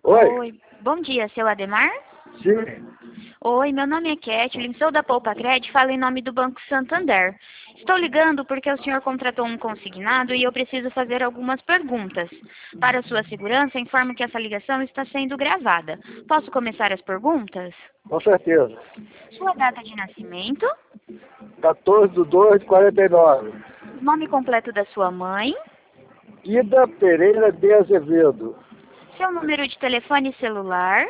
Oi? Oi, bom dia, seu Ademar? Sim. Oi, meu nome é Kathleen, sou da Poupa Cred, falo em nome do Banco Santander. Estou ligando porque o senhor contratou um consignado e eu preciso fazer algumas perguntas. Para sua segurança, informo que essa ligação está sendo gravada. Posso começar as perguntas? Com certeza. Sua data de nascimento, 14/2/49. nome completo da sua mãe, Ida Pereira de Azevedo. seu número de telefone celular,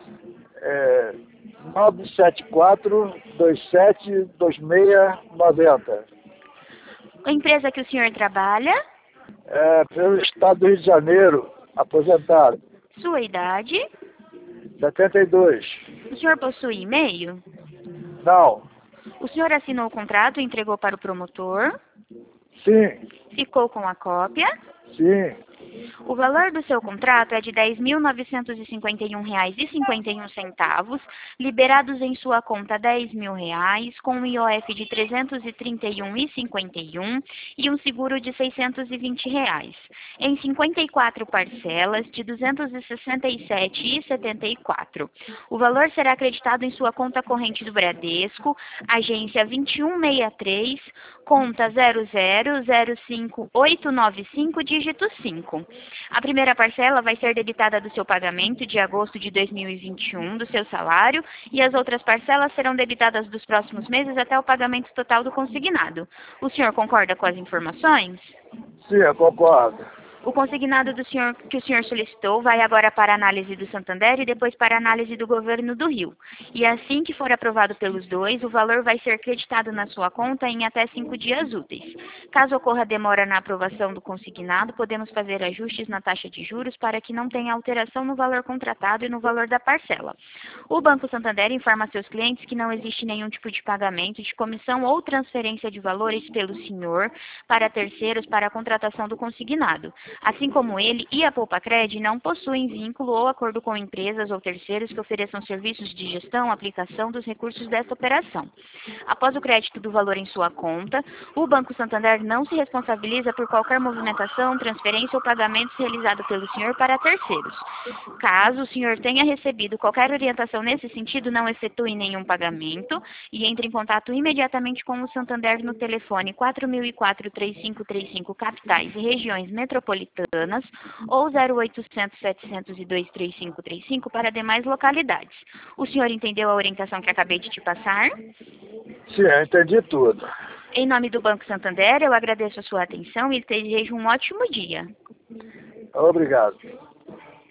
974-272690. a empresa que o senhor trabalha, Pelo estado do Rio de Janeiro, aposentado. sua idade, 72. o senhor possui e-mail? Não. O senhor assinou o contrato e entregou para o promotor? Sim. Ficou com a cópia? Sim. O valor do seu contrato é de R$ 10.951,51, liberados em sua conta R$ 10.000, com um IOF de R$ 331,51 e um seguro de R$ 620, em 54 parcelas de R$ 267,74. O valor será acreditado em sua conta corrente do Bradesco, agência 2163, conta 0005895, dígito 5. A primeira parcela vai ser debitada do seu pagamento de agosto de 2021, do seu salário, e as outras parcelas serão debitadas dos próximos meses até o pagamento total do consignado. O senhor concorda com as informações? Sim, eu concordo. O consignado que o senhor solicitou vai agora para a análise do Santander e depois para a análise do governo do Rio. E assim que for aprovado pelos dois, o valor vai ser creditado na sua conta em até 5 dias úteis. Caso ocorra demora na aprovação do consignado, podemos fazer ajustes na taxa de juros para que não tenha alteração no valor contratado e no valor da parcela. O Banco Santander informa a seus clientes que não existe nenhum tipo de pagamento de comissão ou transferência de valores pelo senhor para terceiros para a contratação do consignado. Assim como ele e a Poupa Cred não possuem vínculo ou acordo com empresas ou terceiros que ofereçam serviços de gestão, aplicação dos recursos desta operação. Após o crédito do valor em sua conta, o Banco Santander não se responsabiliza por qualquer movimentação, transferência ou pagamentos realizado pelo senhor para terceiros. Caso o senhor tenha recebido qualquer orientação nesse sentido, não efetue nenhum pagamento e entre em contato imediatamente com o Santander no telefone 4004-3535, capitais e regiões metropolitanas, ou 0800-702-3535 para demais localidades. O senhor entendeu a orientação que acabei de te passar? Sim, eu entendi tudo. Em nome do Banco Santander, eu agradeço a sua atenção e desejo um ótimo dia. Obrigado.